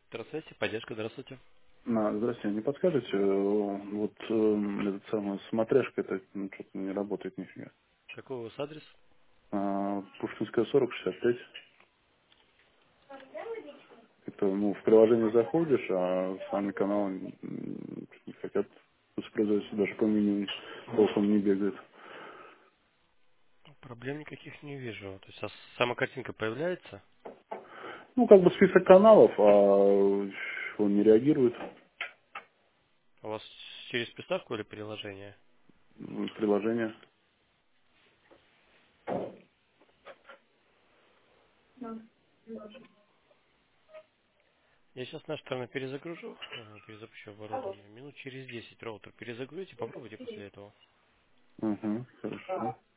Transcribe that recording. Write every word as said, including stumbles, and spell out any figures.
Здравствуйте, поддержка, здравствуйте. А, Здравствуйте, не подскажете, э, вот э, этот самый смотряшка, это ну, что-то не работает нифига. Какой у вас адрес? А, Пушкинская сорок шестьдесят пять. Это, ну, в приложение заходишь, а сами каналы м, не хотят воспроизводиться, даже по меню толком не бегает. Проблем никаких не вижу. То есть а сама картинка появляется, Ну, как бы список каналов, а он не реагирует у вас через приставку или приложение? в приложение. Я сейчас наш стороны перезагружу, э, перезапущу оборудование. Минут через десять роутер перезагрузите, попробуйте после этого. Угу, хорошо.